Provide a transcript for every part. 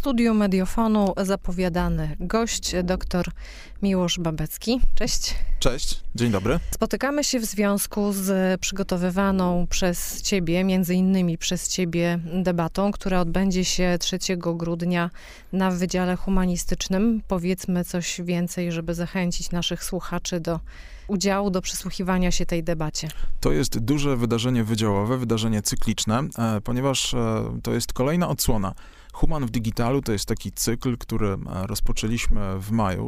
studiu Mediofonu zapowiadany gość, dr Miłosz Babecki. Cześć. Cześć, dzień dobry. Spotykamy się w związku z przygotowywaną przez Ciebie, między innymi przez Ciebie, debatą, która odbędzie się 3 grudnia na Wydziale Humanistycznym. Powiedzmy coś więcej, żeby zachęcić naszych słuchaczy do udziału, do przysłuchiwania się tej debacie. To jest duże wydarzenie wydziałowe, wydarzenie cykliczne, ponieważ to jest kolejna odsłona. Human w Digitalu to jest taki cykl, który rozpoczęliśmy w maju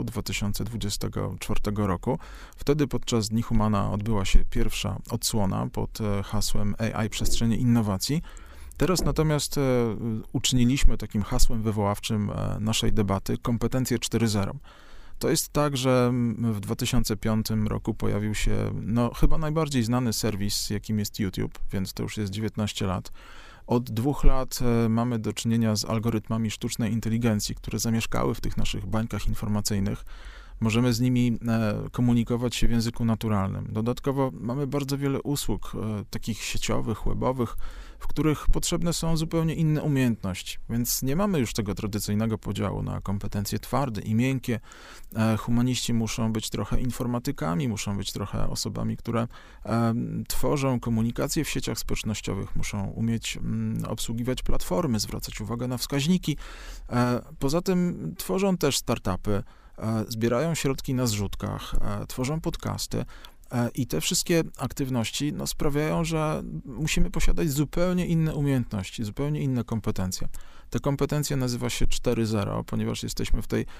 2024 roku. Wtedy podczas Dni Humana odbyła się pierwsza odsłona pod hasłem AI Przestrzenie Innowacji. Teraz natomiast uczyniliśmy takim hasłem wywoławczym naszej debaty kompetencje 4.0. To jest tak, że w 2005 roku pojawił się chyba najbardziej znany serwis, jakim jest YouTube, więc to już jest 19 lat. Od 2 lat mamy do czynienia z algorytmami sztucznej inteligencji, które zamieszkały w tych naszych bańkach informacyjnych. Możemy z nimi komunikować się w języku naturalnym. Dodatkowo mamy bardzo wiele usług takich sieciowych, webowych, w których potrzebne są zupełnie inne umiejętności. Więc nie mamy już tego tradycyjnego podziału na kompetencje twarde i miękkie. Humaniści muszą być trochę informatykami, muszą być trochę osobami, które tworzą komunikację w sieciach społecznościowych, muszą umieć obsługiwać platformy, zwracać uwagę na wskaźniki. Poza tym tworzą też startupy, zbierają środki na zrzutkach, tworzą podcasty i te wszystkie aktywności sprawiają, że musimy posiadać zupełnie inne umiejętności, zupełnie inne kompetencje. Te kompetencje nazywa się 4.0, ponieważ jesteśmy w tej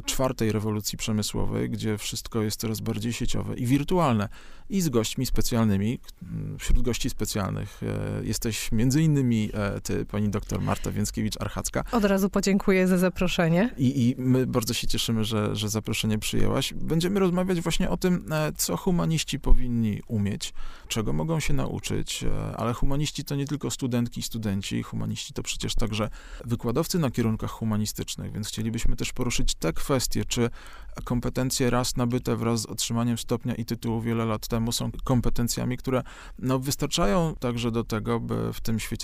4. rewolucji przemysłowej, gdzie wszystko jest coraz bardziej sieciowe i wirtualne. I z gośćmi specjalnymi, wśród gości specjalnych jesteś między innymi ty, pani doktor Marta Więckiewicz-Archacka. Od razu podziękuję za zaproszenie. I my bardzo się cieszymy, że zaproszenie przyjęłaś. Będziemy rozmawiać właśnie o tym, co humaniści powinni umieć, czego mogą się nauczyć, ale humaniści to nie tylko studentki i studenci, humaniści to przecież także wykładowcy na kierunkach humanistycznych, więc chcielibyśmy też poruszyć te kwestie, czy kompetencje raz nabyte wraz z otrzymaniem stopnia i tytułu wiele lat temu są kompetencjami, które wystarczają także do tego, by w tym świecie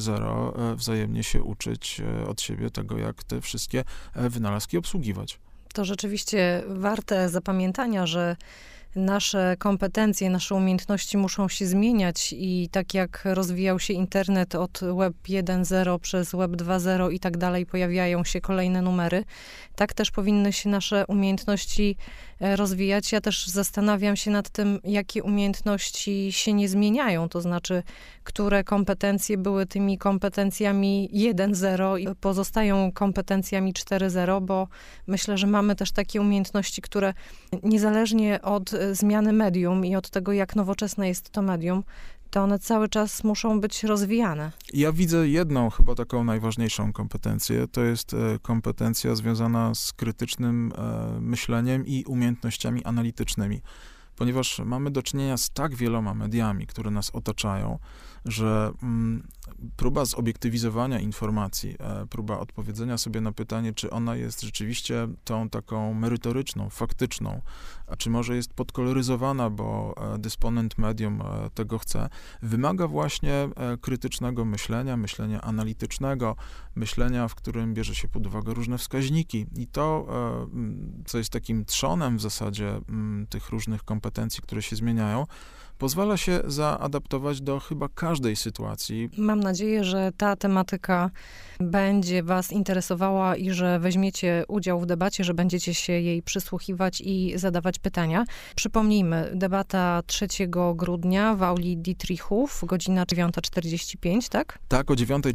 4.0 wzajemnie się uczyć od siebie tego, jak te wszystkie wynalazki obsługiwać. To rzeczywiście warte zapamiętania, że nasze kompetencje, nasze umiejętności muszą się zmieniać i tak jak rozwijał się internet od Web 1.0 przez Web 2.0 i tak dalej, pojawiają się kolejne numery, tak też powinny się nasze umiejętności rozwijać. Ja też zastanawiam się nad tym, jakie umiejętności się nie zmieniają, to znaczy, które kompetencje były tymi kompetencjami 1.0 i pozostają kompetencjami 4.0, bo myślę, że mamy też takie umiejętności, które niezależnie od zmiany medium i od tego, jak nowoczesne jest to medium, to one cały czas muszą być rozwijane. Ja widzę jedną, chyba taką najważniejszą kompetencję, to jest kompetencja związana z krytycznym myśleniem i umiejętnościami analitycznymi. Ponieważ mamy do czynienia z tak wieloma mediami, które nas otaczają, że próba zobiektywizowania informacji, próba odpowiedzenia sobie na pytanie, czy ona jest rzeczywiście tą taką merytoryczną, faktyczną, a czy może jest podkoloryzowana, bo dysponent medium tego chce, wymaga właśnie krytycznego myślenia, myślenia analitycznego, myślenia, w którym bierze się pod uwagę różne wskaźniki. I to, co jest takim trzonem w zasadzie tych różnych kompetencji, które się zmieniają, pozwala się zaadaptować do chyba każdej sytuacji. Mam nadzieję, że ta tematyka będzie was interesowała i że weźmiecie udział w debacie, że będziecie się jej przysłuchiwać i zadawać pytania. Przypomnijmy, debata 3 grudnia w auli Dietrichów, godzina 9:45, tak? Tak, o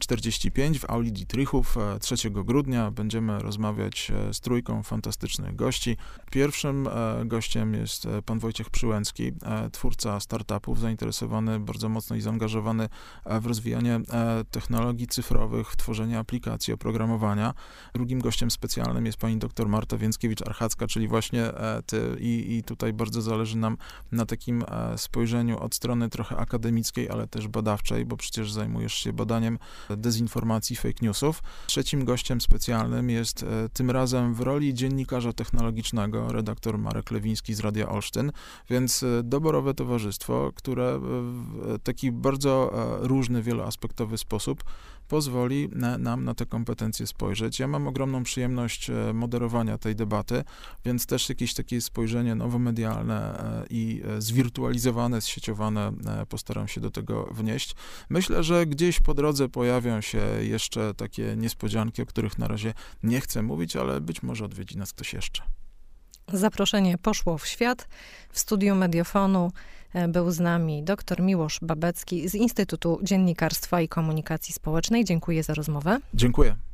9:45 w auli Dietrichów 3 grudnia będziemy rozmawiać z 3 fantastycznych gości. Pierwszym gościem jest pan Wojciech Przyłęcki, twórca startupów, zainteresowany bardzo mocno i zaangażowany w rozwijanie technologii cyfrowych, w tworzenie aplikacji, oprogramowania. Drugim gościem specjalnym jest pani doktor Marta Więckiewicz-Archacka, czyli właśnie ty i tutaj bardzo zależy nam na takim spojrzeniu od strony trochę akademickiej, ale też badawczej, bo przecież zajmujesz się badaniem dezinformacji, fake newsów. Trzecim gościem specjalnym jest tym razem w roli dziennikarza technologicznego redaktor Marek Lewiński z Radia Olsztyn, więc doborowe towarzystwo. dziennikarstwo, które w taki bardzo różny, wieloaspektowy sposób pozwoli nam na te kompetencje spojrzeć. Ja mam ogromną przyjemność moderowania tej debaty, więc też jakieś takie spojrzenie nowomedialne i zwirtualizowane, zsieciowane postaram się do tego wnieść. Myślę, że gdzieś po drodze pojawią się jeszcze takie niespodzianki, o których na razie nie chcę mówić, ale być może odwiedzi nas ktoś jeszcze. Zaproszenie poszło w świat. W studiu Mediofonu był z nami dr Miłosz Babecki z Instytutu Dziennikarstwa i Komunikacji Społecznej. Dziękuję za rozmowę. Dziękuję.